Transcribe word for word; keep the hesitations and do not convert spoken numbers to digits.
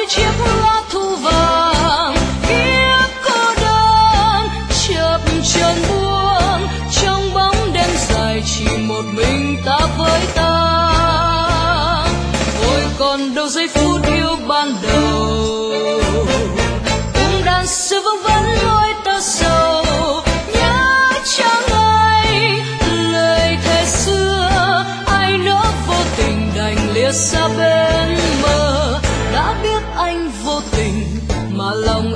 chiếc lá thu vàng kiếp cô đơn chập chờn buông trong bóng đêm dài chỉ một mình ta với ta. Ôi còn đâu giây phút yêu ban đầu cùng đàn xưa vương vấn lối ta sầu. Nhớ chăng ai lời thề xưa ai nỡ vô tình đành lìa xa bên mơ. Đã biết anh vô tình mà lòng